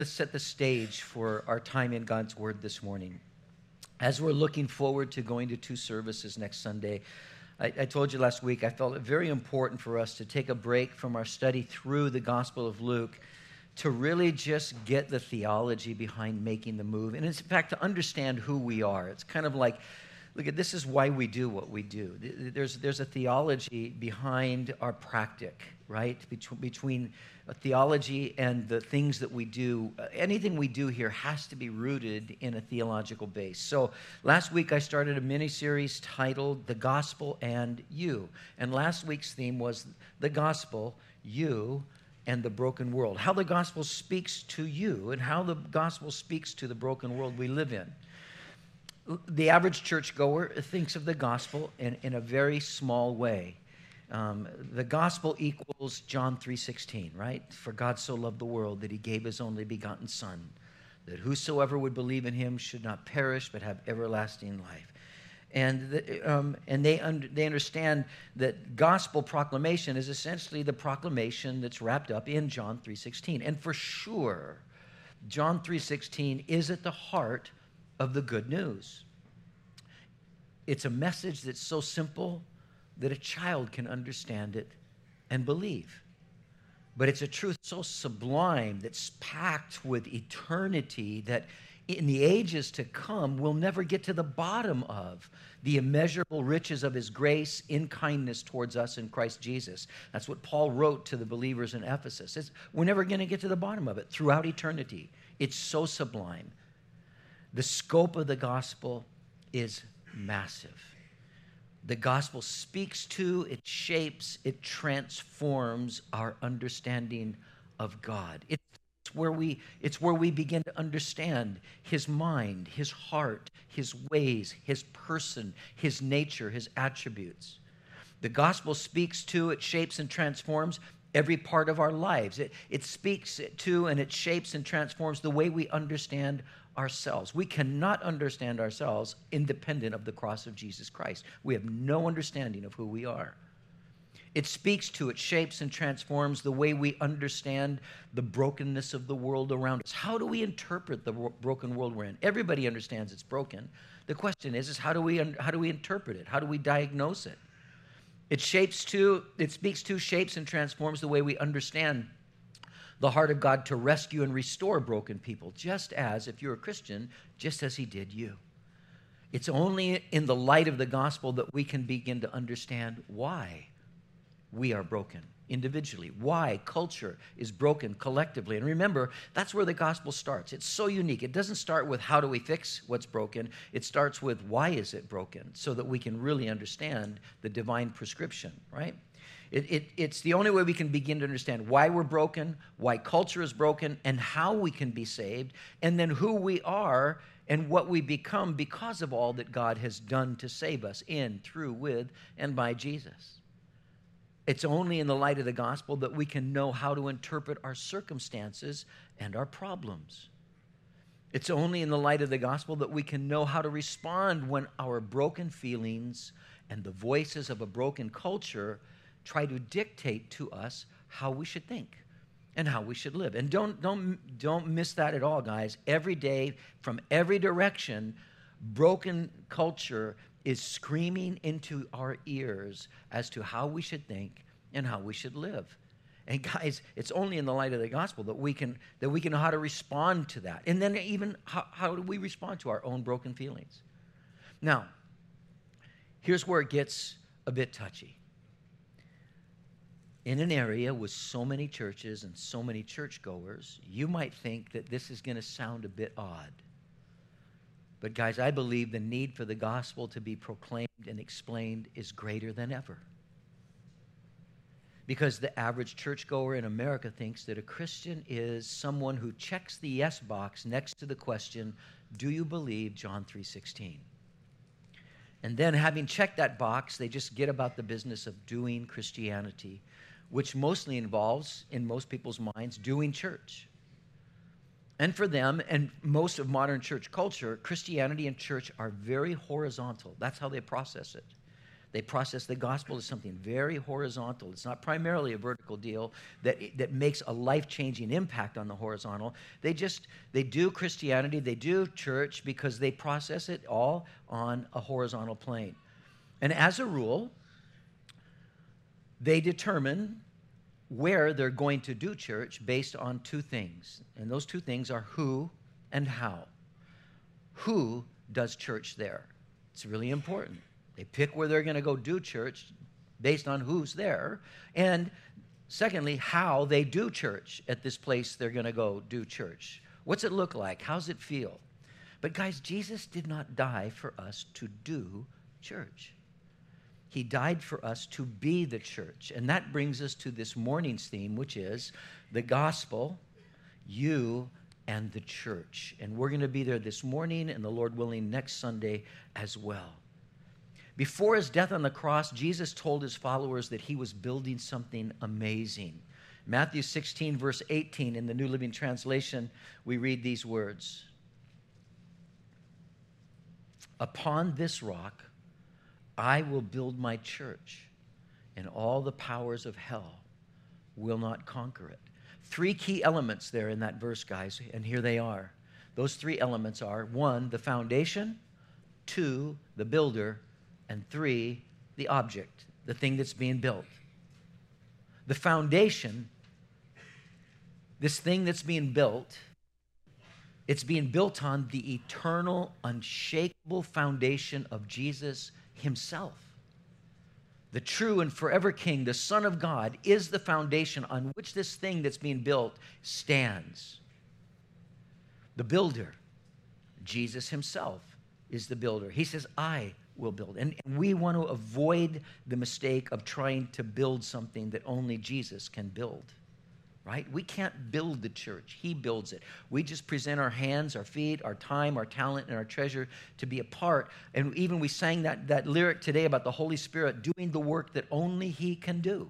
to set the stage for our time in God's Word this morning. As we're looking forward to going to 2 services next Sunday, I told you last week I felt it very important for us to take a break from our study through the Gospel of Luke to really just get the theology behind making the move. And in fact, to understand who we are. It's kind of like, look, this is why we do what we do. There's a theology behind our practic, right? Between a theology and the things that we do. Anything we do here has to be rooted in a theological base. So last week I started a mini-series titled The Gospel and You. And last week's theme was the gospel, you, and the broken world. How the gospel speaks to you and how the gospel speaks to the broken world we live in. The average churchgoer thinks of the gospel in a very small way. The gospel equals John 3:16, right? For God so loved the world that he gave his only begotten Son, that whosoever would believe in him should not perish but have everlasting life. And they understand that gospel proclamation is essentially the proclamation that's wrapped up in John 3:16. And for sure, John 3:16 is at the heart of the good news. It's a message that's so simple that a child can understand it and believe. But it's a truth so sublime that's packed with eternity that in the ages to come we'll never get to the bottom of the immeasurable riches of his grace in kindness towards us in Christ Jesus. That's what Paul wrote to the believers in Ephesus. We're never going to get to the bottom of it throughout eternity. It's so sublime. The scope of the gospel is massive. The gospel speaks to, it shapes, it transforms our understanding of God. It's where we begin to understand his mind, his heart, his ways, his person, his nature, his attributes. The gospel speaks to, it shapes and transforms every part of our lives. It speaks to and it shapes and transforms the way we understand ourselves. We cannot understand ourselves independent of the cross of Jesus Christ. We have no understanding of who we are. It speaks to, it shapes and transforms the way we understand the brokenness of the world around us. How do we interpret the broken world we're in? Everybody understands it's broken. The question is how do we interpret it? How do we diagnose it? It speaks to, shapes and transforms the way we understand the heart of God to rescue and restore broken people, just as, if you're a Christian, just as he did you. It's only in the light of the gospel that we can begin to understand why we are broken individually, why culture is broken collectively. And remember, that's where the gospel starts. It's so unique. It doesn't start with how do we fix what's broken. It starts with why is it broken, so that we can really understand the divine prescription, right? It's the only way we can begin to understand why we're broken, why culture is broken, and how we can be saved, and then who we are and what we become because of all that God has done to save us in, through, with, and by Jesus. It's only in the light of the gospel that we can know how to interpret our circumstances and our problems. It's only in the light of the gospel that we can know how to respond when our broken feelings and the voices of a broken culture try to dictate to us how we should think and how we should live. And don't miss that at all, guys. Every day, from every direction, broken culture is screaming into our ears as to how we should think and how we should live. And guys, it's only in the light of the gospel that we can know how to respond to that. And then even how do we respond to our own broken feelings? Now, here's where it gets a bit touchy. In an area with so many churches and so many churchgoers, you might think that this is going to sound a bit odd. But guys, I believe the need for the gospel to be proclaimed and explained is greater than ever. Because the average churchgoer in America thinks that a Christian is someone who checks the yes box next to the question, do you believe John 3:16? And then having checked that box, they just get about the business of doing Christianity, which mostly involves, in most people's minds, doing church. And for them, and most of modern church culture, Christianity and church are very horizontal. That's how they process it. They process the gospel as something very horizontal. It's not primarily a vertical deal that makes a life-changing impact on the horizontal. They do Christianity, they do church because they process it all on a horizontal plane. And as a rule, they determine where they're going to do church based on two things. And those two things are who and how. Who does church there? It's really important. They pick where they're going to go do church based on who's there. And secondly, how they do church at this place they're going to go do church. What's it look like? How's it feel? But guys, Jesus did not die for us to do church. He died for us to be the church. And that brings us to this morning's theme, which is the gospel, you, and the church. And we're going to be there this morning and the Lord willing next Sunday as well. Before his death on the cross, Jesus told his followers that he was building something amazing. Matthew 16, verse 18, in the New Living Translation, we read these words. Upon this rock, I will build my church, and all the powers of hell will not conquer it. Three key elements there in that verse, guys, and here they are. Those three elements are, 1, the foundation, 2, the builder, and 3, the object, the thing that's being built. The foundation, this thing that's being built, it's being built on the eternal, unshakable foundation of Jesus himself. The true and forever King, the Son of God, is the foundation on which this thing that's being built stands. The builder, Jesus himself, is the builder. He says, I will build. And we want to avoid the mistake of trying to build something that only Jesus can build, right? We can't build the church. He builds it. We just present our hands, our feet, our time, our talent, and our treasure to be a part. And even we sang that lyric today about the Holy Spirit doing the work that only he can do.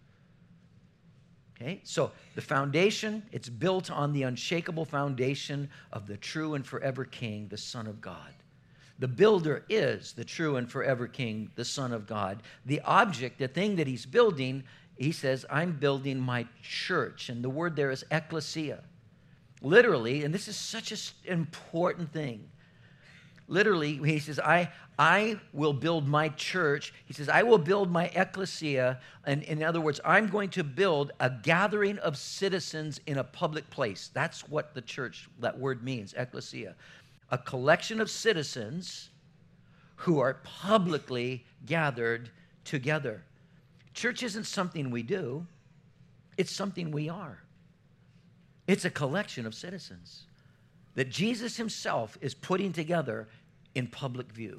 Okay? So the foundation, it's built on the unshakable foundation of the true and forever King, the Son of God. The builder is the true and forever King, the Son of God. The object, the thing that he's building, he says, I'm building my church. And the word there is ecclesia. Literally, and this is such an important thing. Literally, he says, I will build my church. He says, I will build my ecclesia. And in other words, I'm going to build a gathering of citizens in a public place. That's what the church, that word means, ecclesia. A collection of citizens who are publicly gathered together. Church isn't something we do. It's something we are. It's a collection of citizens that Jesus himself is putting together in public view.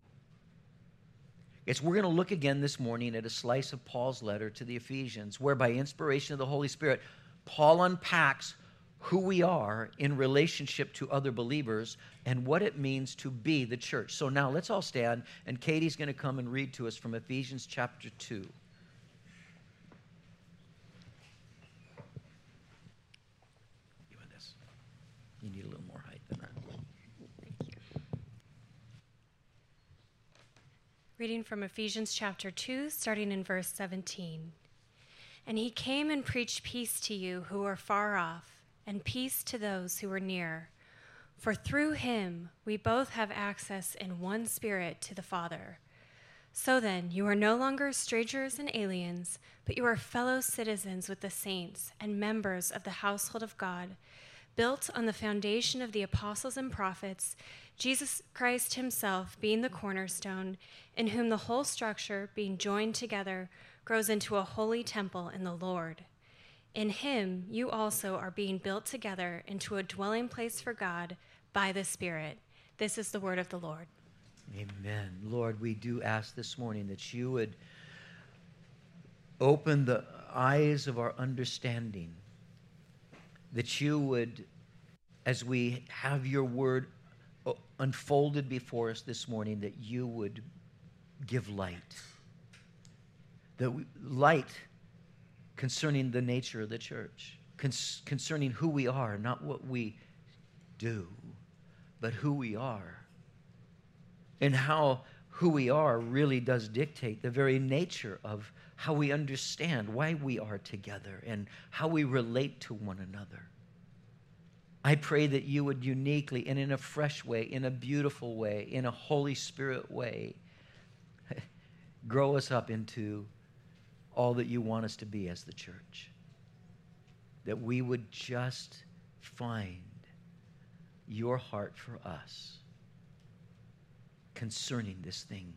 We're going to look again this morning at a slice of Paul's letter to the Ephesians, where by inspiration of the Holy Spirit, Paul unpacks who we are in relationship to other believers and what it means to be the church. So now let's all stand, and Katie's going to come and read to us from Ephesians chapter 2. You need a little more height than that. Thank you. Reading from Ephesians chapter 2, starting in verse 17. And he came and preached peace to you who are far off, and peace to those who are near. For through him we both have access in one Spirit to the Father. So then, you are no longer strangers and aliens, but you are fellow citizens with the saints and members of the household of God, built on the foundation of the apostles and prophets, Jesus Christ himself being the cornerstone, in whom the whole structure, being joined together, grows into a holy temple in the Lord. In him you also are being built together into a dwelling place for God by the Spirit. This is the word of the Lord. Amen. Lord, we do ask this morning that you would open the eyes of our understanding, that you would, as we have your word unfolded before us this morning, that you would give light. Light concerning the nature of the church, concerning who we are, not what we do, but who we are. And how who we are really does dictate the very nature of how we understand why we are together and how we relate to one another. I pray that you would uniquely and in a fresh way, in a beautiful way, in a Holy Spirit way, grow us up into all that you want us to be as the church. That we would just find your heart for us concerning this thing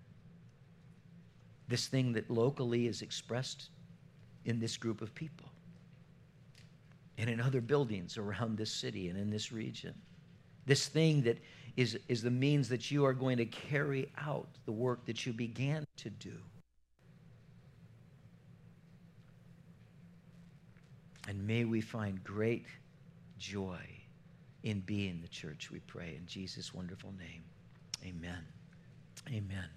that locally is expressed in this group of people and in other buildings around this city and in this region. This thing that is the means that you are going to carry out the work that you began to do. And may we find great joy in being the church, we pray, in Jesus' wonderful name. Amen. Amen.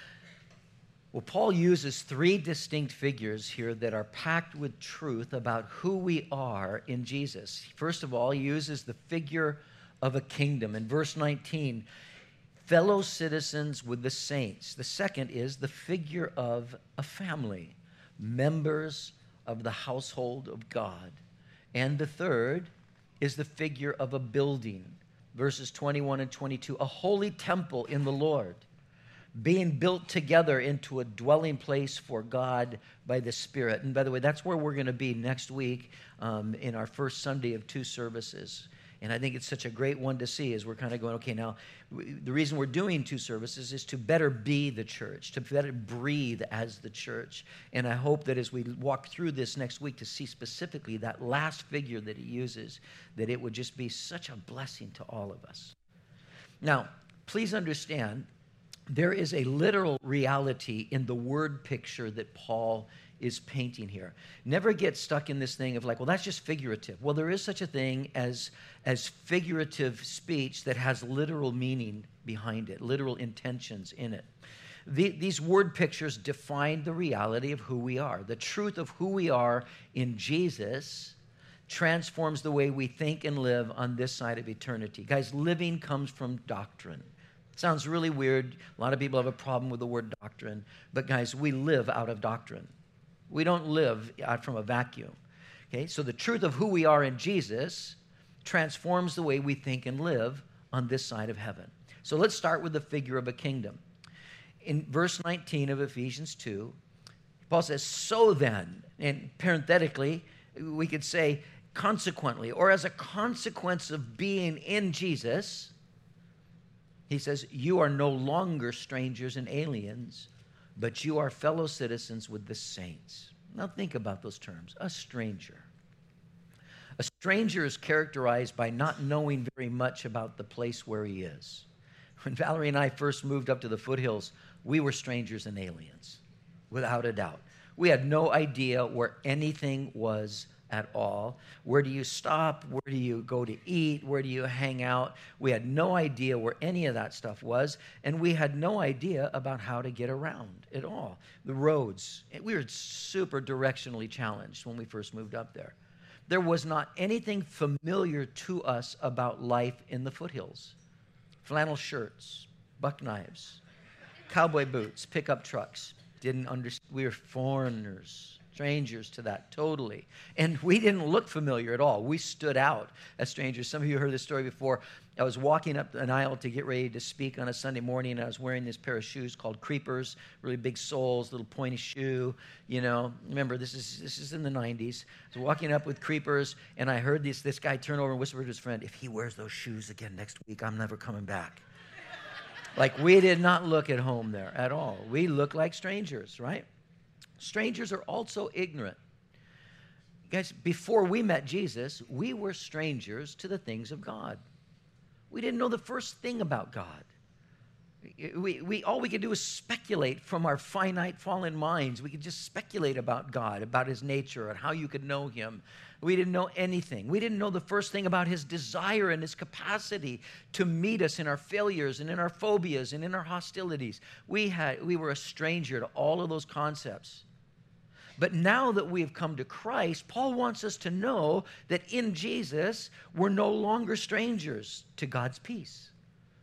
Well, Paul uses three distinct figures here that are packed with truth about who we are in Jesus. First of all, he uses the figure of a kingdom. In verse 19, fellow citizens with the saints. The second is the figure of a family, members of the household of God. And the third is the figure of a building. Verses 21 and 22, a holy temple in the Lord, being built together into a dwelling place for God by the Spirit. And by the way, that's where we're going to be next week in our first Sunday of 2 services. And I think it's such a great one to see as we're kind of going, okay, now the reason we're doing 2 services is to better be the church, to better breathe as the church. And I hope that as we walk through this next week to see specifically that last figure that he uses, that it would just be such a blessing to all of us. Now, please understand, there is a literal reality in the word picture that Paul is painting here. Never get stuck in this thing of like, well, that's just figurative. Well, there is such a thing as figurative speech that has literal meaning behind it, literal intentions in it. These word pictures define the reality of who we are. The truth of who we are in Jesus transforms the way we think and live on this side of eternity. Guys, living comes from doctrine. It sounds really weird. A lot of people have a problem with the word doctrine. But guys, we live out of doctrine. We don't live out from a vacuum. Okay, so the truth of who we are in Jesus transforms the way we think and live on this side of heaven. So let's start with the figure of a kingdom. In verse 19 of Ephesians 2, Paul says, so then, and parenthetically, we could say consequently, or as a consequence of being in Jesus, he says, you are no longer strangers and aliens, but you are fellow citizens with the saints. Now think about those terms. A stranger. A stranger is characterized by not knowing very much about the place where he is. When Valerie and I first moved up to the foothills, we were strangers and aliens, without a doubt. We had no idea where anything was at all. Where do you stop? Where do you go to eat? Where do you hang out? We had no idea where any of that stuff was, and we had no idea about how to get around at all. The roads, we were super directionally challenged when we first moved up there. There was not anything familiar to us about life in the foothills. Flannel shirts, buck knives, cowboy boots, pickup trucks. Didn't understand. We were foreigners, strangers to that, totally. And we didn't look familiar at all. We stood out as strangers. Some of you heard this story before. I was walking up an aisle to get ready to speak on a Sunday morning, and I was wearing this pair of shoes called Creepers, really big soles, little pointy shoe. You know, remember, this is in the 90s. I was walking up with Creepers, and I heard this guy turn over and whisper to his friend, if he wears those shoes again next week, I'm never coming back. Like, we did not look at home there at all. We looked like strangers, right? Strangers are also ignorant. Guys, before we met Jesus, we were strangers to the things of God. We didn't know the first thing about God. All we could do is speculate from our finite, fallen minds. We could just speculate about God, about his nature, and how you could know him. We didn't know anything. We didn't know the first thing about his desire and his capacity to meet us in our failures and in our phobias and in our hostilities. We were a stranger to all of those concepts. But now that we have come to Christ, Paul wants us to know that in Jesus, we're no longer strangers to God's peace.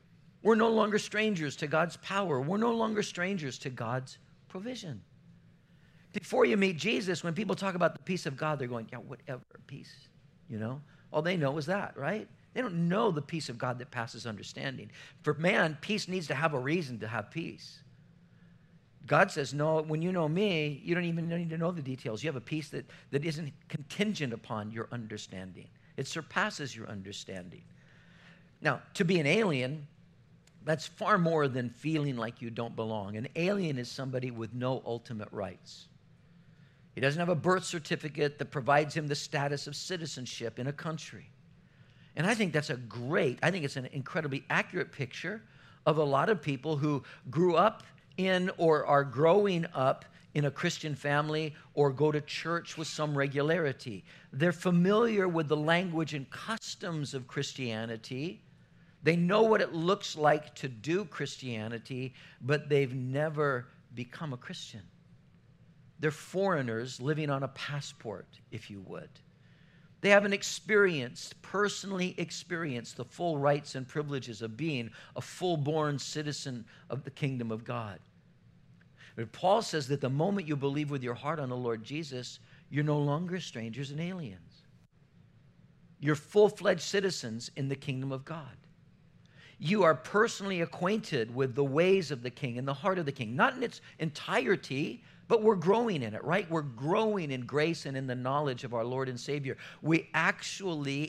We're no longer strangers to God's power. We're no longer strangers to God's provision. Before you meet Jesus, when people talk about the peace of God, they're going, yeah, whatever, peace, you know? All they know is that, right? They don't know the peace of God that passes understanding. For man, peace needs to have a reason to have peace. God says, no, when you know me, you don't even need to know the details. You have a peace that isn't contingent upon your understanding. It surpasses your understanding. Now, to be an alien, that's far more than feeling like you don't belong. An alien is somebody with no ultimate rights. He doesn't have a birth certificate that provides him the status of citizenship in a country. And I think it's an incredibly accurate picture of a lot of people who grew up in or are growing up in a Christian family or go to church with some regularity. They're familiar with the language and customs of Christianity. They know what it looks like to do Christianity, but they've never become a Christian. They're foreigners living on a passport, if you would. They haven't personally experienced the full rights and privileges of being a full-born citizen of the kingdom of God. But Paul says that the moment you believe with your heart on the Lord Jesus, you're no longer strangers and aliens. You're full-fledged citizens in the kingdom of God. You are personally acquainted with the ways of the king and the heart of the king, not in its entirety, but we're growing in it, right? We're growing in grace and in the knowledge of our Lord and Savior. We actually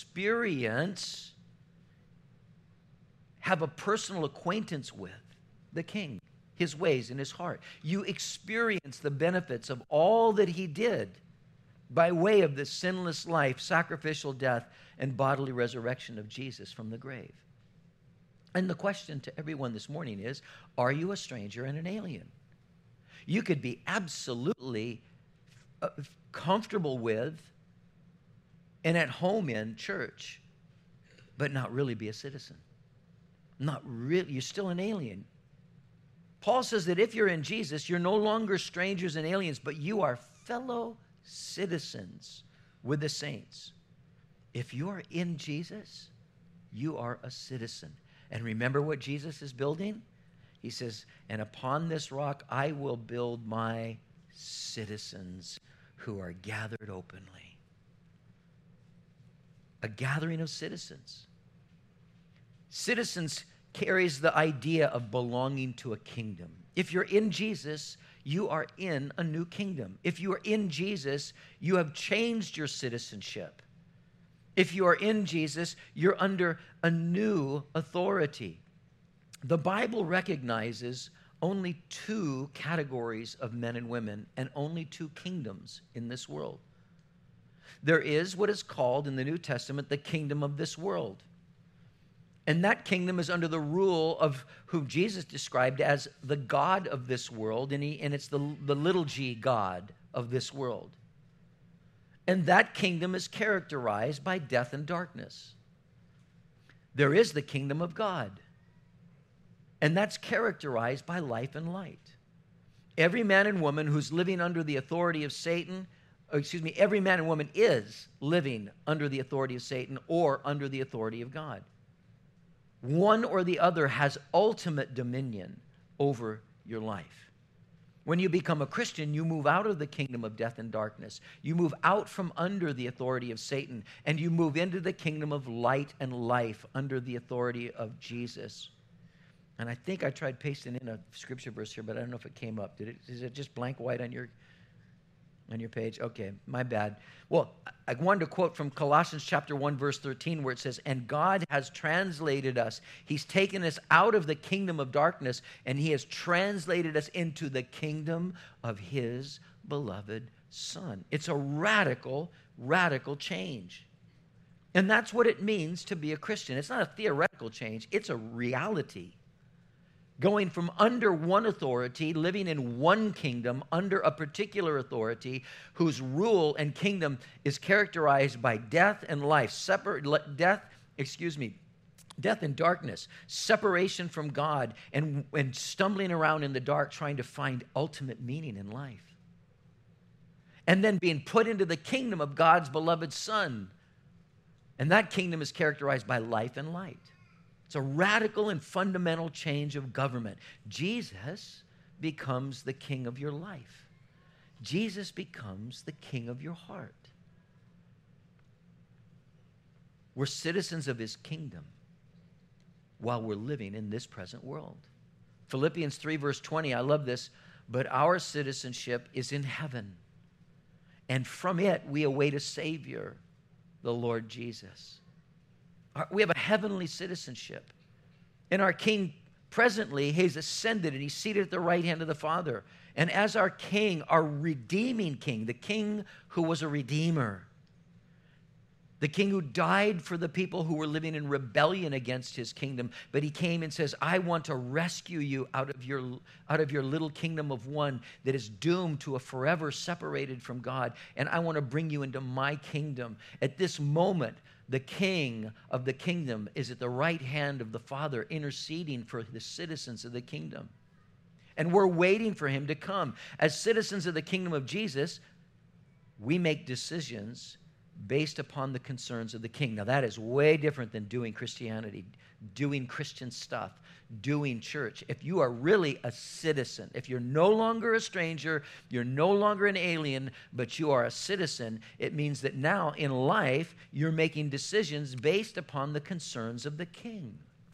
have a personal acquaintance with the king, his ways and his heart. You experience the benefits of all that he did by way of the sinless life, sacrificial death, and bodily resurrection of Jesus from the grave. And the question to everyone this morning is, are you a stranger and an alien? You could be absolutely comfortable with and at home in church, but not really be a citizen. Not really. You're still an alien. Paul says that if you're in Jesus, you're no longer strangers and aliens, but you are fellow citizens with the saints. If you are in Jesus, you are a citizen. And remember what Jesus is building? He says, and upon this rock I will build my citizens who are gathered openly. A gathering of citizens. Citizens carries the idea of belonging to a kingdom. If you're in Jesus, you are in a new kingdom. If you are in Jesus, you have changed your citizenship. If you are in Jesus, you're under a new authority. The Bible recognizes only two categories of men and women and only two kingdoms in this world. There is what is called in the New Testament the kingdom of this world. And that kingdom is under the rule of whom Jesus described as the God of this world, and it's the little g God of this world. And that kingdom is characterized by death and darkness. There is the kingdom of God. And that's characterized by life and light. Every man and woman who's living under the authority of Satan, every man and woman is living under the authority of Satan or under the authority of God. One or the other has ultimate dominion over your life. When you become a Christian, you move out of the kingdom of death and darkness. You move out from under the authority of Satan, and you move into the kingdom of light and life under the authority of Jesus. And I think I tried pasting in a scripture verse here, but I don't know if it came up. Is it just blank white on your page? Okay, my bad. Well, I wanted to quote from Colossians chapter 1, verse 13, where it says, and God has translated us. He's taken us out of the kingdom of darkness, and he has translated us into the kingdom of his beloved Son. It's a radical, radical change. And that's what it means to be a Christian. It's not a theoretical change. It's a reality. Going from under one authority, living in one kingdom, under a particular authority, whose rule and kingdom is characterized by death and life, death and darkness, separation from God, and stumbling around in the dark trying to find ultimate meaning in life. And then being put into the kingdom of God's beloved Son. And that kingdom is characterized by life and light. It's a radical and fundamental change of government. Jesus becomes the king of your life. Jesus becomes the king of your heart. We're citizens of his kingdom while we're living in this present world. Philippians 3 verse 20, I love this, but our citizenship is in heaven, and from it we await a Savior, the Lord Jesus. We have a heavenly citizenship. And our King presently, he's ascended and he's seated at the right hand of the Father. And as our King, our redeeming King, the King who was a redeemer, the King who died for the people who were living in rebellion against his kingdom, but he came and says, I want to rescue you out of your little kingdom of one that is doomed to a forever separated from God, and I want to bring you into my kingdom. At this moment, the King of the kingdom is at the right hand of the Father, interceding for the citizens of the kingdom. And we're waiting for him to come. As citizens of the kingdom of Jesus, we make decisions based upon the concerns of the king. Now, that is way different than doing Christianity, doing Christian stuff, doing church. If you are really a citizen, if you're no longer a stranger, you're no longer an alien, but you are a citizen, it means that now in life, you're making decisions based upon the concerns of the king.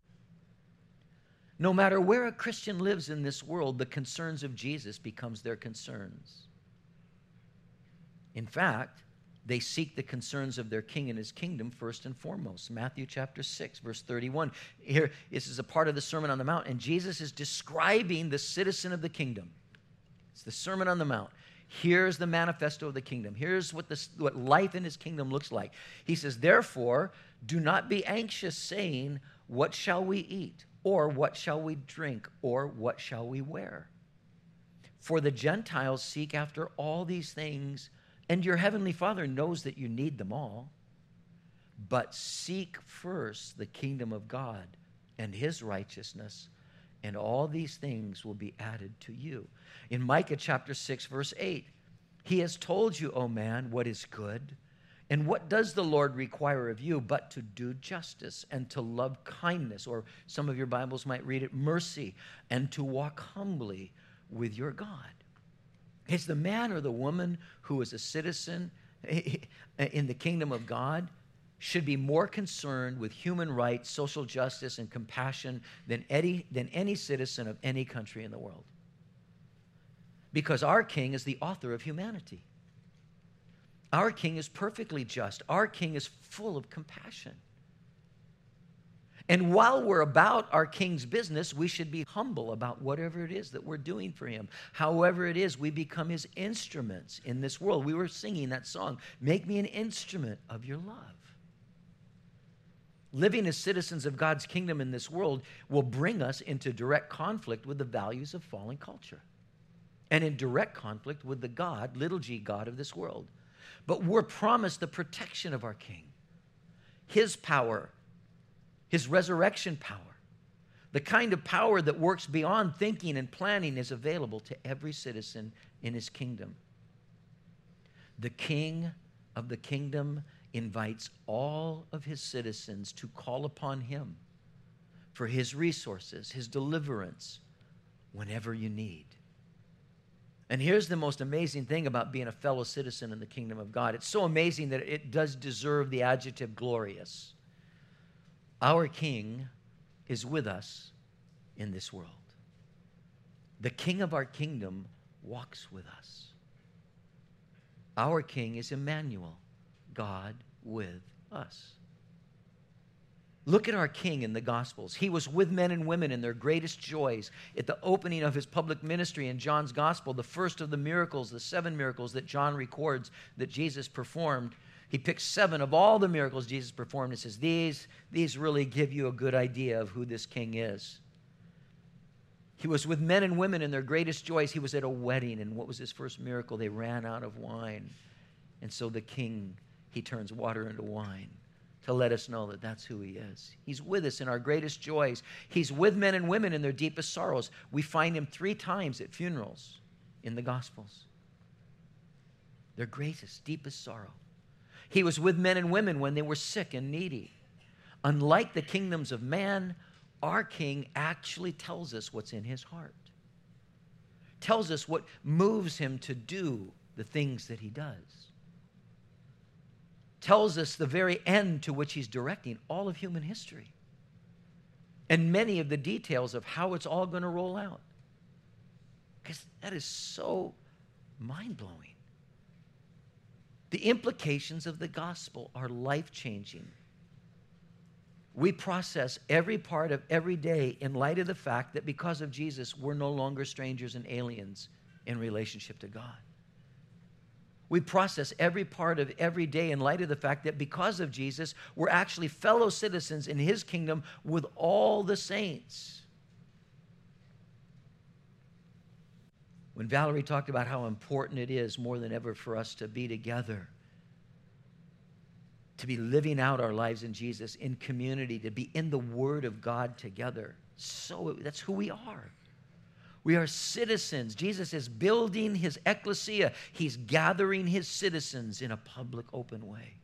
No matter where a Christian lives in this world, the concerns of Jesus becomes their concerns. In fact, they seek the concerns of their king and his kingdom first and foremost. Matthew chapter 6, verse 31. Here, this is a part of the Sermon on the Mount, and Jesus is describing the citizen of the kingdom. It's the Sermon on the Mount. Here's the manifesto of the kingdom. Here's what life in his kingdom looks like. He says, therefore, do not be anxious, saying, what shall we eat? Or what shall we drink? Or what shall we wear? For the Gentiles seek after all these things, and your heavenly Father knows that you need them all. But seek first the kingdom of God and his righteousness, and all these things will be added to you. In Micah chapter 6, verse 8, he has told you, O man, what is good, and what does the Lord require of you but to do justice and to love kindness, or some of your Bibles might read it, mercy, and to walk humbly with your God. It's the man or the woman who is a citizen in the kingdom of God should be more concerned with human rights, social justice, and compassion than any citizen of any country in the world. Because our King is the author of humanity. Our King is perfectly just. Our King is full of compassion. And while we're about our King's business, we should be humble about whatever it is that we're doing for him. However it is, we become his instruments in this world. We were singing that song, make me an instrument of your love. Living as citizens of God's kingdom in this world will bring us into direct conflict with the values of fallen culture and in direct conflict with the God, little g God of this world. But we're promised the protection of our King, his power, his resurrection power. The kind of power that works beyond thinking and planning is available to every citizen in his kingdom. The King of the kingdom invites all of his citizens to call upon him for his resources, his deliverance, whenever you need. And here's the most amazing thing about being a fellow citizen in the kingdom of God. It's so amazing that it does deserve the adjective glorious. Our King is with us in this world. The King of our kingdom walks with us. Our King is Emmanuel, God with us. Look at our King in the Gospels. He was with men and women in their greatest joys at the opening of his public ministry in John's Gospel, the first of the miracles, the 7 miracles that John records that Jesus performed. He picks 7 of all the miracles Jesus performed and says, these really give you a good idea of who this King is. He was with men and women in their greatest joys. He was at a wedding, and what was his first miracle? They ran out of wine. And so the King, he turns water into wine to let us know that that's who he is. He's with us in our greatest joys. He's with men and women in their deepest sorrows. We find him 3 times at funerals in the Gospels. Their greatest, deepest sorrow. He was with men and women when they were sick and needy. Unlike the kingdoms of man, our King actually tells us what's in his heart, tells us what moves him to do the things that he does, tells us the very end to which he's directing all of human history and many of the details of how it's all going to roll out. Because that is so mind-blowing. The implications of the gospel are life-changing. We process every part of every day in light of the fact that because of Jesus, we're no longer strangers and aliens in relationship to God. We process every part of every day in light of the fact that because of Jesus, we're actually fellow citizens in his kingdom with all the saints. When Valerie talked about how important it is more than ever for us to be together, to be living out our lives in Jesus, in community, to be in the Word of God together. So that's who we are. We are citizens. Jesus is building his ecclesia. He's gathering his citizens in a public, open way.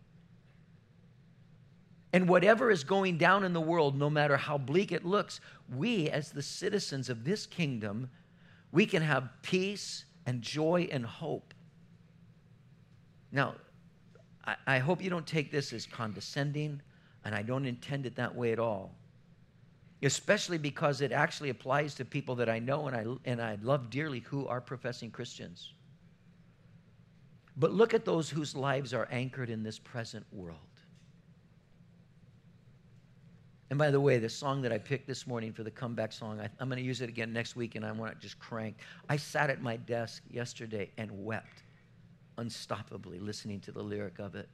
And whatever is going down in the world, no matter how bleak it looks, we as the citizens of this kingdom, we can have peace and joy and hope. Now, I hope you don't take this as condescending, and I don't intend it that way at all. Especially because it actually applies to people that I know and I love dearly who are professing Christians. But look at those whose lives are anchored in this present world. And by the way, the song that I picked this morning for the comeback song, I'm going to use it again next week, and I want it just cranked. I sat at my desk yesterday and wept unstoppably listening to the lyric of it.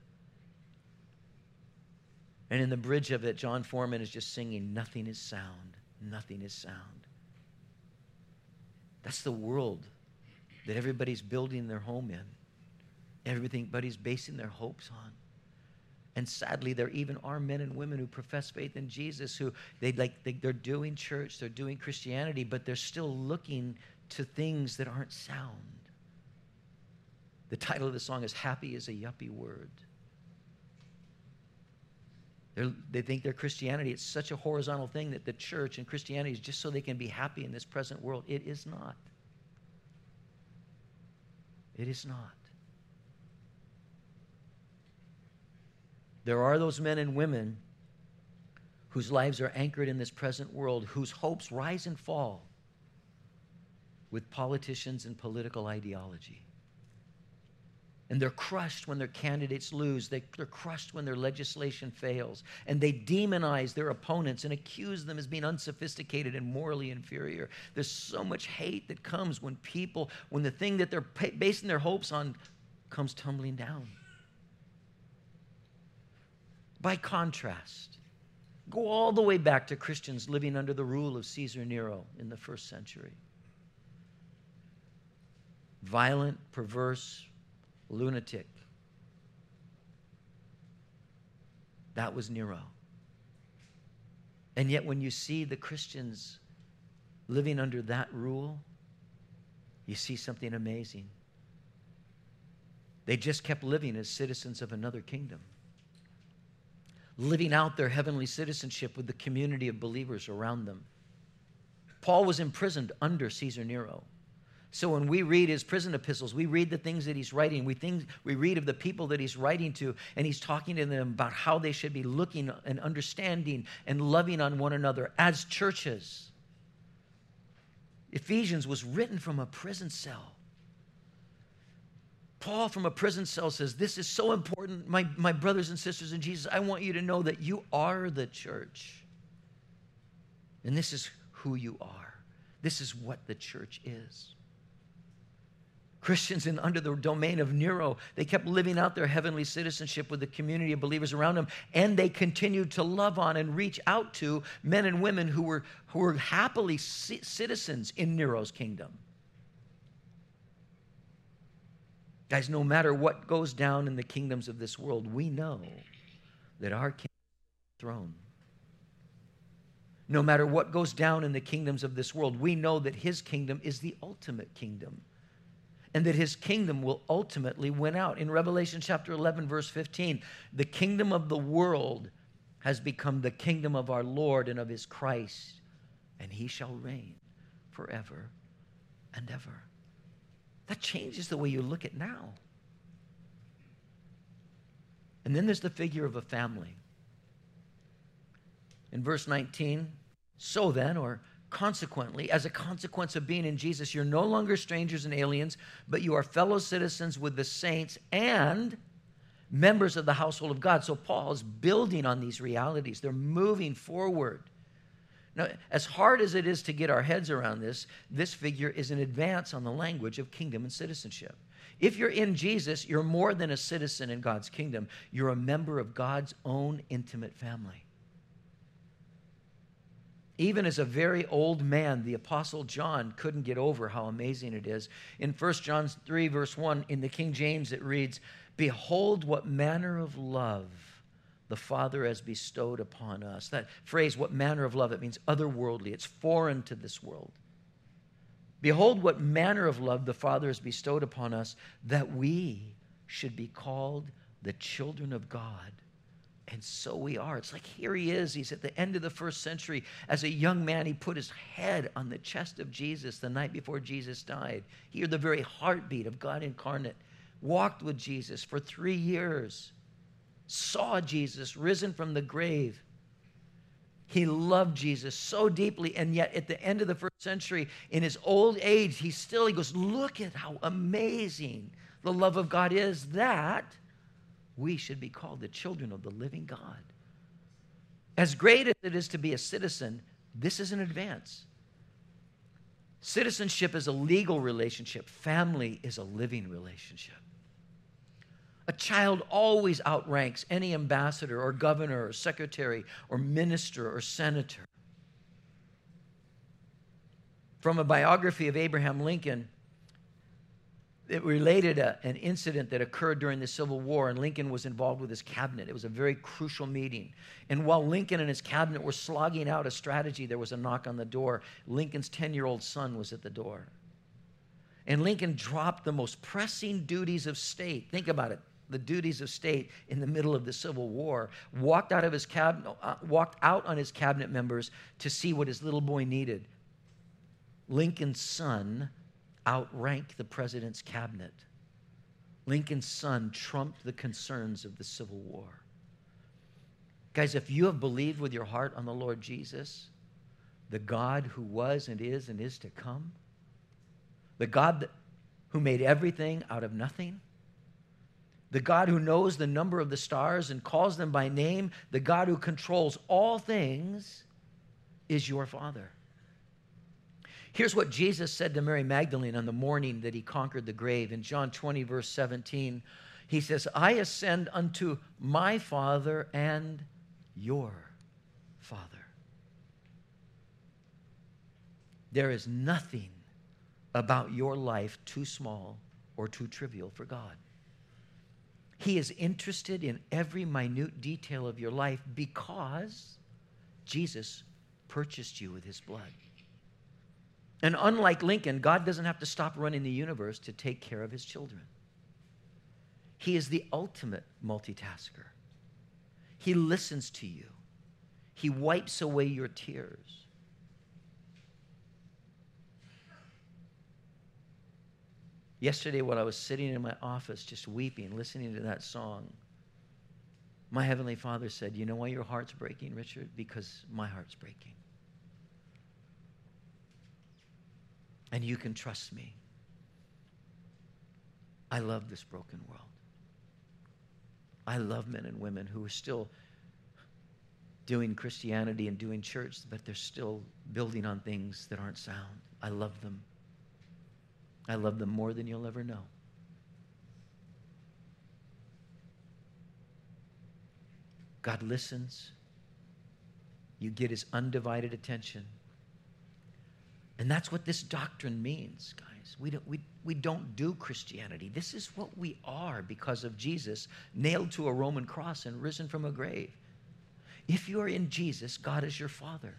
And in the bridge of it, John Foreman is just singing, "Nothing is sound, nothing is sound." That's the world that everybody's building their home in. Everybody's basing their hopes on. And sadly, there even are men and women who profess faith in Jesus who they're doing church, they're doing Christianity, but they're still looking to things that aren't sound. The title of the song is "Happy is a Yuppie Word." They think their Christianity is such a horizontal thing that the church and Christianity is just so they can be happy in this present world. It is not. It is not. There are those men and women whose lives are anchored in this present world, whose hopes rise and fall with politicians and political ideology. And they're crushed when their candidates lose. They're crushed when their legislation fails. And they demonize their opponents and accuse them as being unsophisticated and morally inferior. There's so much hate that comes when the thing that they're basing their hopes on comes tumbling down. By contrast, go all the way back to Christians living under the rule of Caesar Nero in the first century. Violent, perverse, lunatic. That was Nero. And yet when you see the Christians living under that rule, you see something amazing. They just kept living as citizens of another kingdom, living out their heavenly citizenship with the community of believers around them. Paul was imprisoned under Caesar Nero. So when we read his prison epistles, we read the things that he's writing. We read of the people that he's writing to, and he's talking to them about how they should be looking and understanding and loving on one another as churches. Ephesians was written from a prison cell. Paul from a prison cell says, this is so important, my brothers and sisters in Jesus. I want you to know that you are the church. And this is who you are. This is what the church is. Christians under the domain of Nero, they kept living out their heavenly citizenship with the community of believers around them, and they continued to love on and reach out to men and women who were happily citizens in Nero's kingdom. Guys, no matter what goes down in the kingdoms of this world, we know that our king is on the throne. No matter what goes down in the kingdoms of this world, we know that his kingdom is the ultimate kingdom, and that his kingdom will ultimately win out. In Revelation chapter 11, verse 15, the kingdom of the world has become the kingdom of our Lord and of his Christ, and he shall reign forever and ever. That changes the way you look at now. And then there's the figure of a family. In verse 19, so then, or consequently, as a consequence of being in Jesus, you're no longer strangers and aliens, but you are fellow citizens with the saints and members of the household of God. So Paul is building on these realities. They're moving forward. Now, as hard as it is to get our heads around this figure is an advance on the language of kingdom and citizenship. If you're in Jesus, you're more than a citizen in God's kingdom. You're a member of God's own intimate family. Even as a very old man, the Apostle John couldn't get over how amazing it is. In 1 John 3, verse 1, in the King James, it reads, "Behold what manner of love the Father has bestowed upon us." That phrase, what manner of love, it means otherworldly. It's foreign to this world. Behold what manner of love the Father has bestowed upon us, that we should be called the children of God. And so we are. It's like here he is. He's at the end of the first century. As a young man, he put his head on the chest of Jesus the night before Jesus died. He heard the very heartbeat of God incarnate. Walked with Jesus for 3 years. Saw Jesus risen from the grave. He loved Jesus so deeply, and yet at the end of the first century, in his old age, he goes, look at how amazing the love of God is, that we should be called the children of the living God. As great as it is to be a citizen, this is an advance. Citizenship is a legal relationship. Family is a living relationship. A child always outranks any ambassador or governor or secretary or minister or senator. From a biography of Abraham Lincoln, it related an incident that occurred during the Civil War, and Lincoln was involved with his cabinet. It was a very crucial meeting. And while Lincoln and his cabinet were slogging out a strategy, there was a knock on the door. Lincoln's 10-year-old son was at the door. And Lincoln dropped the most pressing duties of state. Think about it. The duties of state in the middle of the Civil War, walked out on his cabinet members to see what his little boy needed. Lincoln's son outranked the president's cabinet. Lincoln's son trumped the concerns of the Civil War. Guys, if you have believed with your heart on the Lord Jesus, the God who was and is to come, the God who made everything out of nothing, the God who knows the number of the stars and calls them by name, the God who controls all things, is your Father. Here's what Jesus said to Mary Magdalene on the morning that he conquered the grave. In John 20, verse 17, he says, "I ascend unto my Father and your Father." There is nothing about your life too small or too trivial for God. He is interested in every minute detail of your life because Jesus purchased you with his blood. And unlike Lincoln, God doesn't have to stop running the universe to take care of his children. He is the ultimate multitasker. He listens to you. He wipes away your tears. Yesterday, when I was sitting in my office just weeping, listening to that song, my Heavenly Father said, "You know why your heart's breaking, Richard? Because my heart's breaking. And you can trust me. I love this broken world. I love men and women who are still doing Christianity and doing church, but they're still building on things that aren't sound. I love them. I love them more than you'll ever know. God listens. You get his undivided attention. And that's what this doctrine means, guys. We don't do Christianity. This is what we are because of Jesus, nailed to a Roman cross and risen from a grave. If you are in Jesus, God is your Father.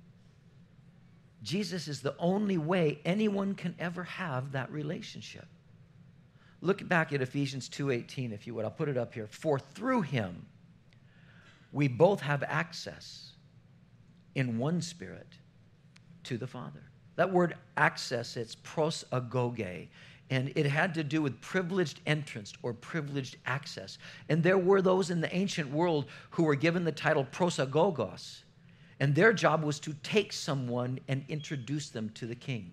Jesus is the only way anyone can ever have that relationship. Look back at Ephesians 2:18, if you would. I'll put it up here. For through him we both have access in one Spirit to the Father. That word access, it's prosagoge, and it had to do with privileged entrance or privileged access. And there were those in the ancient world who were given the title prosagogos, and their job was to take someone and introduce them to the king.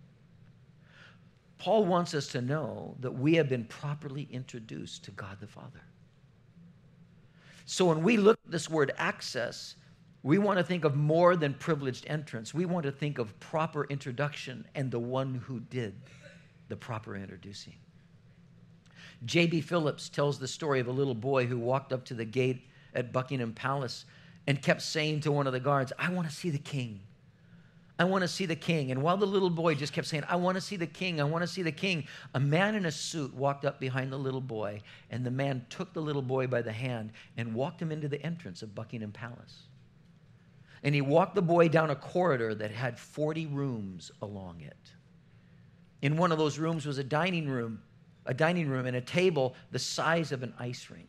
Paul wants us to know that we have been properly introduced to God the Father. So when we look at this word access, we want to think of more than privileged entrance. We want to think of proper introduction and the one who did the proper introducing. J.B. Phillips tells the story of a little boy who walked up to the gate at Buckingham Palace and kept saying to one of the guards, "I want to see the king. I want to see the king." And while the little boy just kept saying, "I want to see the king, I want to see the king," a man in a suit walked up behind the little boy, and the man took the little boy by the hand and walked him into the entrance of Buckingham Palace. And he walked the boy down a corridor that had 40 rooms along it. In one of those rooms was a dining room and a table the size of an ice rink.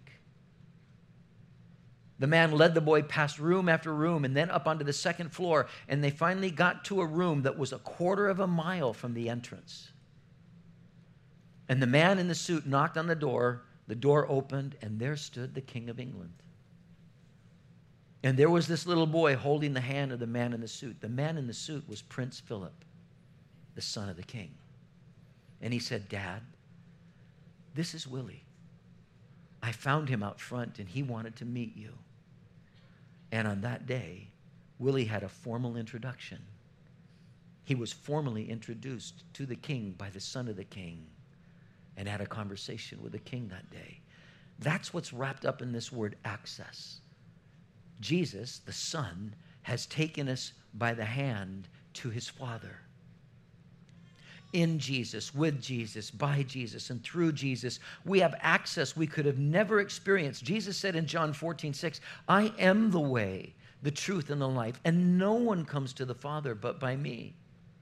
The man led the boy past room after room and then up onto the second floor, and they finally got to a room that was a quarter of a mile from the entrance. And the man in the suit knocked on the door opened, and there stood the King of England. And there was this little boy holding the hand of the man in the suit. The man in the suit was Prince Philip, the son of the king. And he said, "Dad, this is Willie. I found him out front, and he wanted to meet you." And on that day, Willie had a formal introduction. He was formally introduced to the king by the son of the king and had a conversation with the king that day. That's what's wrapped up in this word access. Jesus, the Son, has taken us by the hand to his Father. In Jesus, with Jesus, by Jesus, and through Jesus, we have access we could have never experienced. Jesus said in John 14:6, "I am the way, the truth, and the life, and no one comes to the Father but by me."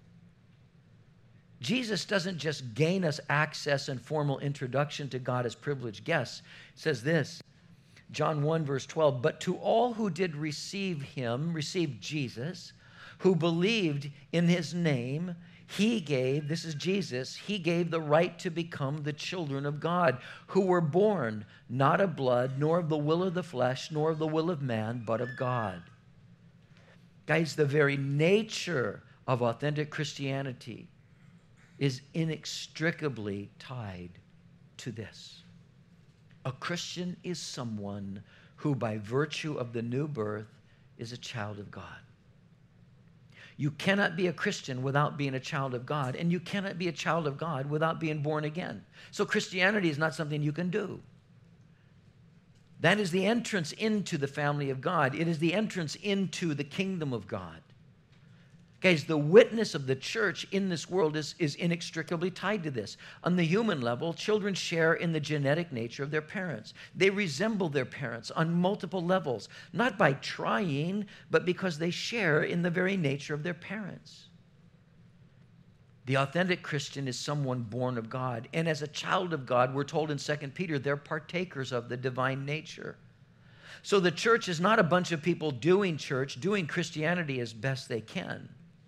Jesus doesn't just gain us access and formal introduction to God as privileged guests. It says this, John 1, verse 12, "But to all who did receive Jesus, who believed in his name, he gave," this is Jesus, "he gave the right to become the children of God, who were born not of blood, nor of the will of the flesh, nor of the will of man, but of God." Guys, the very nature of authentic Christianity is inextricably tied to this. A Christian is someone who, by virtue of the new birth, is a child of God. You cannot be a Christian without being a child of God, and you cannot be a child of God without being born again. So Christianity is not something you can do. That is the entrance into the family of God. It is the entrance into the kingdom of God. Guys, the witness of the church in this world is inextricably tied to this. On the human level, children share in the genetic nature of their parents. They resemble their parents on multiple levels, not by trying, but because they share in the very nature of their parents. The authentic Christian is someone born of God. And as a child of God, we're told in 2 Peter, they're partakers of the divine nature. So the church is not a bunch of people doing church, doing Christianity as best they can.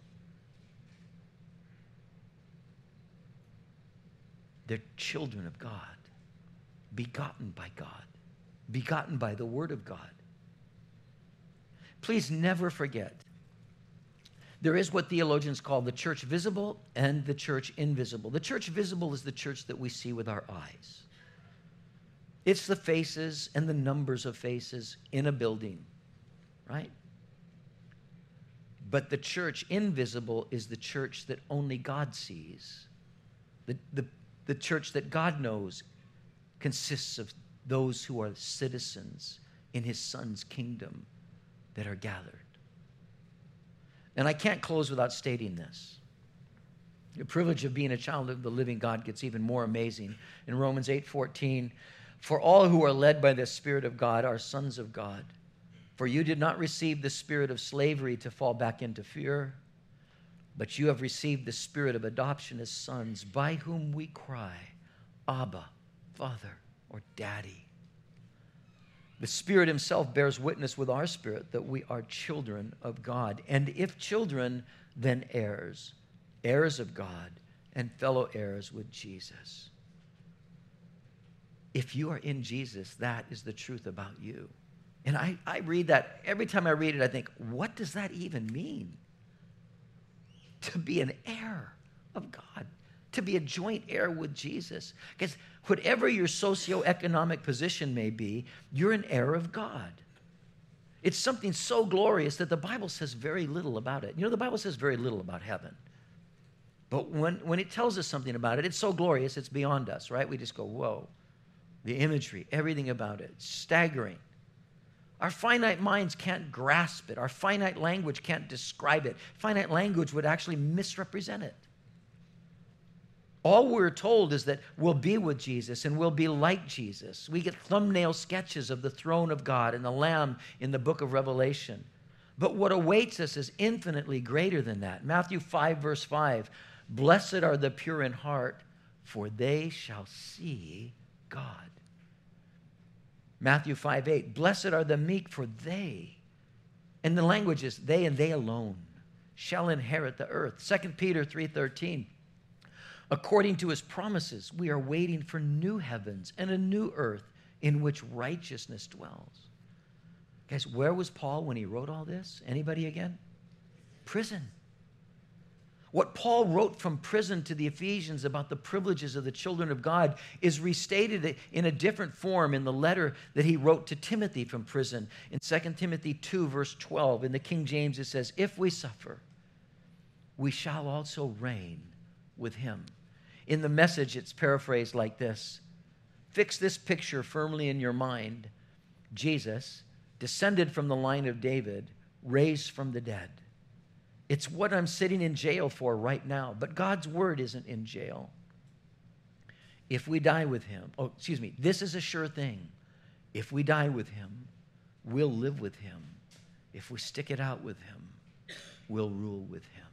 They're children of God, begotten by God, begotten by the Word of God. Please never forget, there is what theologians call the church visible and the church invisible. The church visible is the church that we see with our eyes. It's the faces and the numbers of faces in a building, right? But the church invisible is the church that only God sees. The church that God knows consists of those who are citizens in his Son's kingdom that are gathered. And I can't close without stating this. The privilege of being a child of the living God gets even more amazing. In Romans 8:14, "For all who are led by the Spirit of God are sons of God. For you did not receive the spirit of slavery to fall back into fear, but you have received the spirit of adoption as sons, by whom we cry, Abba, Father," or Daddy. The Spirit himself bears witness with our spirit that we are children of God. And if children, then heirs, heirs of God, and fellow heirs with Jesus. If you are in Jesus, that is the truth about you. And I read that. Every time I read it, I think, what does that even mean? To be an heir of God, to be a joint heir with Jesus. Because whatever your socioeconomic position may be, you're an heir of God. It's something so glorious that the Bible says very little about it. You know, the Bible says very little about heaven. But when it tells us something about it, it's so glorious, it's beyond us, right? We just go, whoa. The imagery, everything about it, staggering. Our finite minds can't grasp it. Our finite language can't describe it. Finite language would actually misrepresent it. All we're told is that we'll be with Jesus and we'll be like Jesus. We get thumbnail sketches of the throne of God and the Lamb in the book of Revelation. But what awaits us is infinitely greater than that. Matthew 5, verse 5, blessed are the pure in heart, for they shall see God. Matthew 5:8, blessed are the meek, for they, and the language is they and they alone, shall inherit the earth. 2 Peter 3:13, according to his promises, we are waiting for new heavens and a new earth in which righteousness dwells. Guys, where was Paul when he wrote all this? Anybody again? Prison. What Paul wrote from prison to the Ephesians about the privileges of the children of God is restated in a different form in the letter that he wrote to Timothy from prison. In 2 Timothy 2, verse 12, in the King James, it says, if we suffer, we shall also reign with him. In the Message, it's paraphrased like this. Fix this picture firmly in your mind. Jesus, descended from the line of David, raised from the dead. It's what I'm sitting in jail for right now, but God's word isn't in jail. If we die with him, this is a sure thing. If we die with him, we'll live with him. If we stick it out with him, we'll rule with him.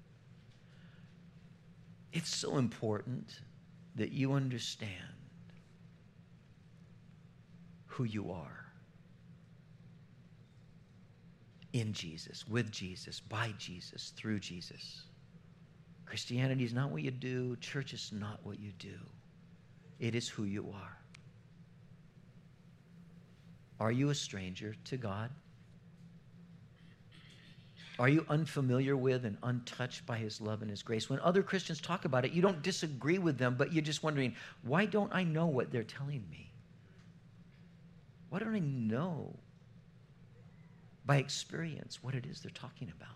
It's so important that you understand who you are. In Jesus, with Jesus, by Jesus, through Jesus. Christianity is not what you do. Church is not what you do. It is who you are. Are you a stranger to God? Are you unfamiliar with and untouched by his love and his grace? When other Christians talk about it, you don't disagree with them, but you're just wondering, why don't I know what they're telling me? Why don't I know by experience what it is they're talking about?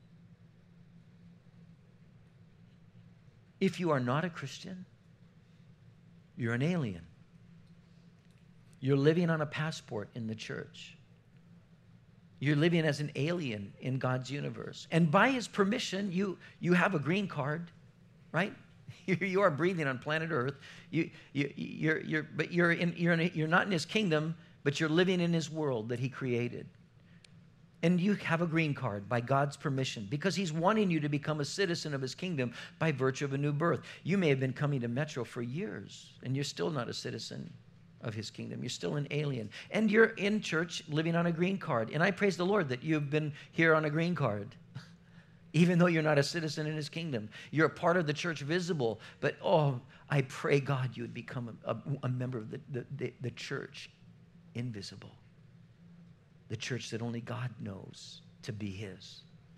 If you are not a Christian, you're an alien. You're living on a passport in the church. You're living as an alien in God's universe. And by his permission, you have a green card, right? You are breathing on planet Earth. You're not in his kingdom, but you're living in his world that he created. And you have a green card by God's permission because he's wanting you to become a citizen of his kingdom by virtue of a new birth. You may have been coming to Metro for years, and you're still not a citizen of his kingdom. You're still an alien. And you're in church living on a green card. And I praise the Lord that you've been here on a green card, even though you're not a citizen in his kingdom. You're a part of the church visible. But, I pray, God, you would become a member of the church invisible. The church that only God knows to be his.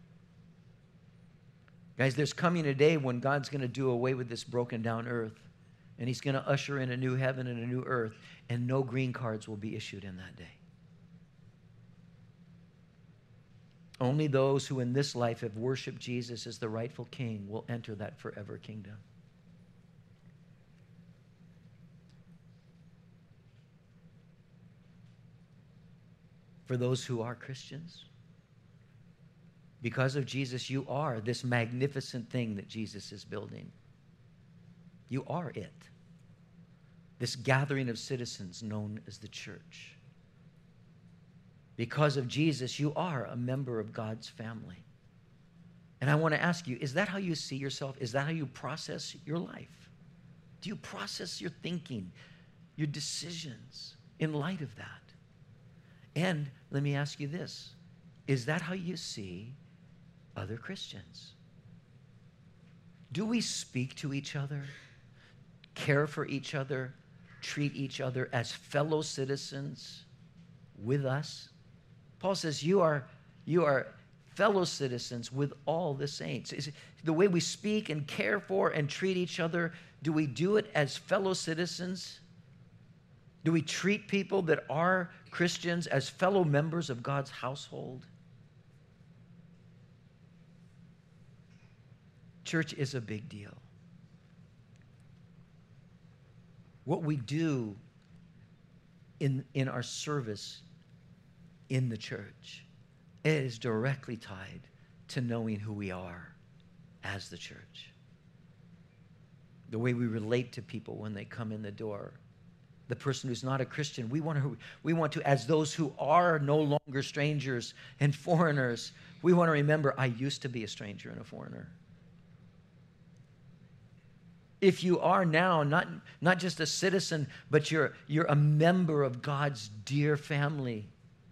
Guys, there's coming a day when God's going to do away with this broken down earth. And he's going to usher in a new heaven and a new earth. And no green cards will be issued in that day. Only those who in this life have worshiped Jesus as the rightful king will enter that forever kingdom. For those who are Christians, because of Jesus, you are this magnificent thing that Jesus is building. You are it. This gathering of citizens known as the church. Because of Jesus, you are a member of God's family. And I want to ask you, is that how you see yourself? Is that how you process your life? Do you process your thinking, your decisions in light of that? And let me ask you this. Is that how you see other Christians? Do we speak to each other, care for each other, treat each other as fellow citizens with us? Paul says you are fellow citizens with all the saints. Is it the way we speak and care for and treat each other, do we do it as fellow citizens? Do we treat people that are Christians as fellow members of God's household? Church is a big deal. What we do in our service in the church, it is directly tied to knowing who we are as the church. The way we relate to people when they come in the door. The person who's not a Christian, we want to, as those who are no longer strangers and foreigners, we want to remember, I used to be a stranger and a foreigner. If you are now not just a citizen, but you're a member of God's dear family,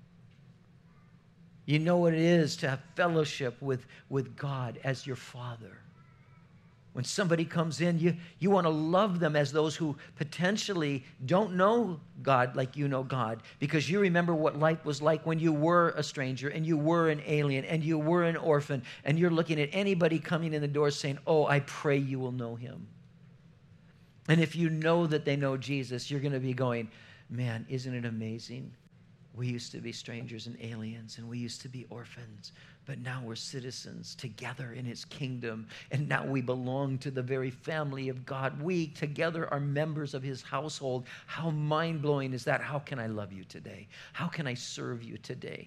you know what it is to have fellowship with God as your Father. When somebody comes in, you want to love them as those who potentially don't know God like you know God, because you remember what life was like when you were a stranger and you were an alien and you were an orphan, and you're looking at anybody coming in the door saying, oh, I pray you will know him. And if you know that they know Jesus, you're going to be going, man, isn't it amazing? We used to be strangers and aliens, and we used to be orphans, but now we're citizens together in his kingdom, and now we belong to the very family of God. We together are members of his household. How mind-blowing is that? How can I love you today? How can I serve you today?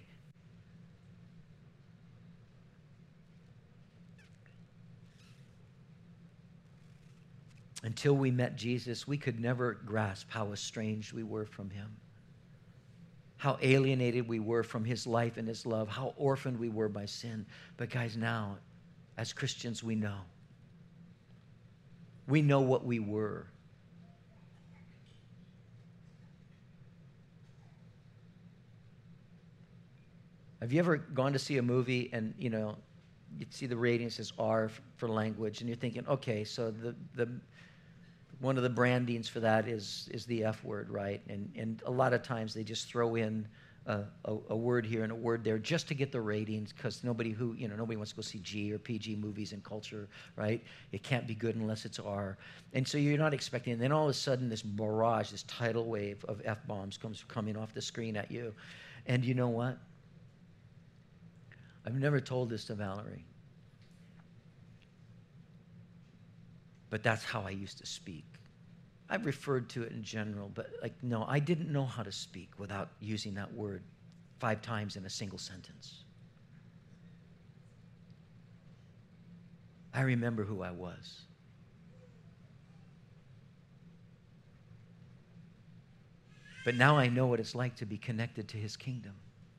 Until we met Jesus, we could never grasp how estranged we were from him, how alienated we were from his life and his love, how orphaned we were by sin. But guys, now, as Christians, we know. We know what we were. Have you ever gone to see a movie and, you see the rating says R for language, and you're thinking, okay, so the one of the brandings for that is the F word, right? And a lot of times they just throw in a word here and a word there just to get the ratings, because nobody wants to go see G or PG movies and culture, right? It can't be good unless it's R. And so you're not expecting, and then all of a sudden this barrage, this tidal wave of F-bombs comes coming off the screen at you. And you know what? I've never told this to Valerie, but that's how I used to speak. I've referred to it in general, but no, I didn't know how to speak without using that word 5 times in a single sentence. I remember who I was. But now I know what it's like to be connected to his kingdom.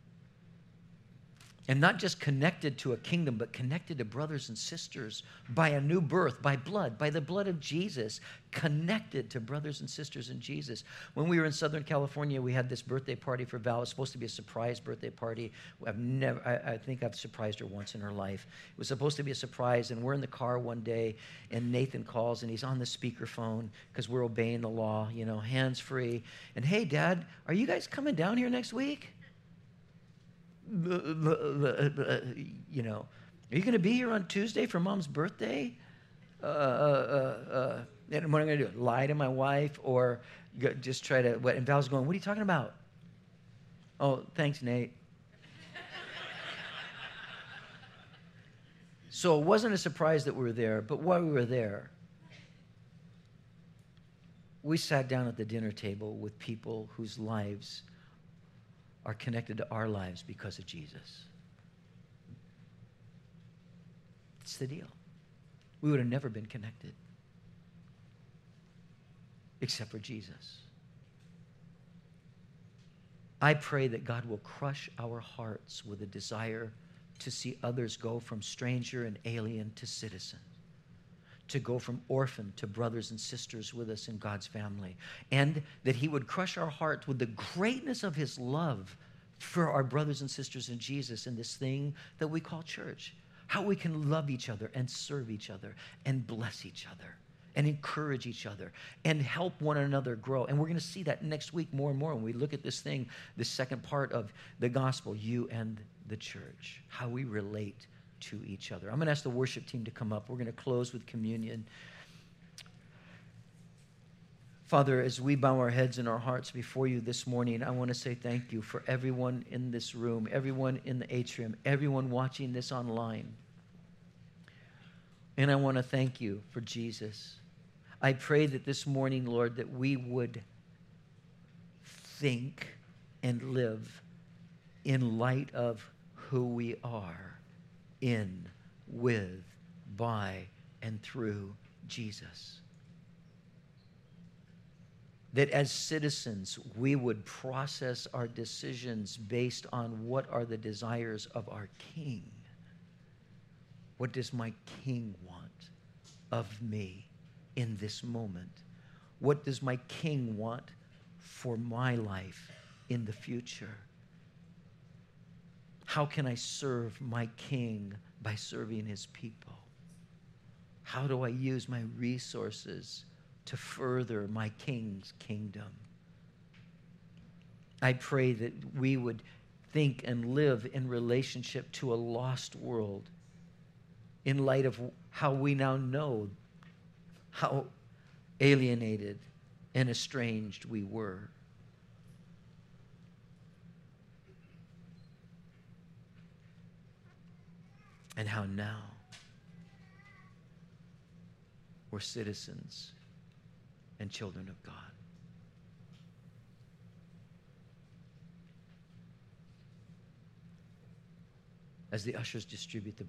And not just connected to a kingdom, but connected to brothers and sisters by a new birth, by blood, by the blood of Jesus, connected to brothers and sisters in Jesus. When we were in Southern California, we had this birthday party for Val. It was supposed to be a surprise birthday party. I think I've surprised her once in her life. It was supposed to be a surprise, and we're in the car one day, and Nathan calls, and he's on the speakerphone because we're obeying the law, hands-free. And, hey, Dad, are you guys coming down here next week? Are you going to be here on Tuesday for Mom's birthday? And what am I going to do? Lie to my wife or just try to, what? And Val's going, what are you talking about? Oh, thanks, Nate. So it wasn't a surprise that we were there, but while we were there, we sat down at the dinner table with people whose lives are connected to our lives because of Jesus. It's the deal. We would have never been connected except for Jesus. I pray that God will crush our hearts with a desire to see others go from stranger and alien to citizen, to go from orphan to brothers and sisters with us in God's family, and that he would crush our hearts with the greatness of his love for our brothers and sisters in Jesus in this thing that we call church. How we can love each other and serve each other and bless each other and encourage each other and help one another grow. And we're going to see that next week more and more when we look at this thing, this second part of the gospel, you and the church, how we relate to each other. I'm going to ask the worship team to come up. We're going to close with communion. Father, as we bow our heads and our hearts before you this morning, I want to say thank you for everyone in this room, everyone in the atrium, everyone watching this online. And I want to thank you for Jesus. I pray that this morning, Lord, that we would think and live in light of who we are in, with, by, and through Jesus. That as citizens, we would process our decisions based on what are the desires of our King. What does my King want of me in this moment? What does my King want for my life in the future? How can I serve my King by serving his people? How do I use my resources to further my King's kingdom? I pray that we would think and live in relationship to a lost world in light of how we now know how alienated and estranged we were. And how now we're citizens and children of God. As the ushers distribute the